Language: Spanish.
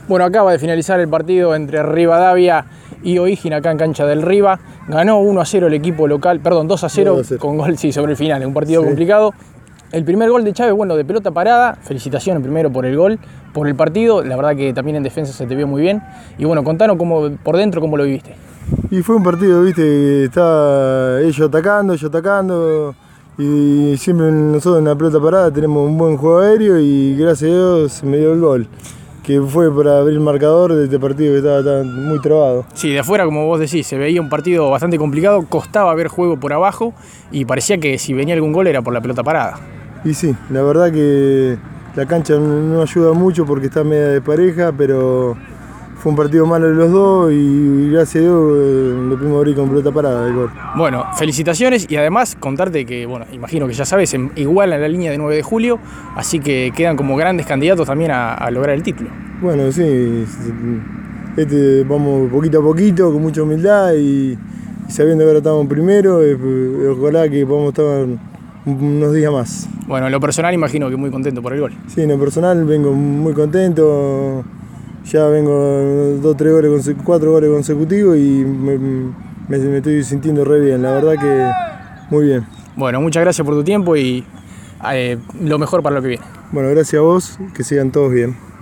Bueno, acaba de finalizar el partido entre Rivadavia y O'Higgins acá en cancha del Riva. Ganó 1-0 el equipo local, perdón, 2-0 con gol sobre el final. Es un partido complicado. El primer gol de Chávez, bueno, de pelota parada. Felicitaciones primero por el gol, por el partido. La verdad que también en defensa se te vio muy bien. Y bueno, contanos por dentro cómo lo viviste. Y fue un partido, viste, estaba ellos atacando. Y siempre nosotros en la pelota parada tenemos un buen juego aéreo y gracias a Dios se me dio el gol, que fue para abrir el marcador de este partido que estaba muy trabado. Sí, de afuera, como vos decís, se veía un partido bastante complicado, costaba ver juego por abajo y parecía que si venía algún gol era por la pelota parada. Y sí, la verdad que la cancha no ayuda mucho porque está media de pareja, pero fue un partido malo de los dos y gracias a Dios lo pudimos abrir con pelota parada el gol. Bueno, felicitaciones y además contarte que, bueno, imagino que ya sabes, igual a la línea de 9 de julio, así que quedan como grandes candidatos también a lograr el título. Bueno, sí, vamos poquito a poquito, con mucha humildad y sabiendo que ahora estamos primero, ojalá que podamos estar unos días más. Bueno, en lo personal imagino que muy contento por el gol. Sí, en lo personal vengo muy contento. Ya vengo 4 goles consecutivos y me estoy sintiendo re bien, la verdad que muy bien. Bueno, muchas gracias por tu tiempo y lo mejor para lo que viene. Bueno, gracias a vos, que sigan todos bien.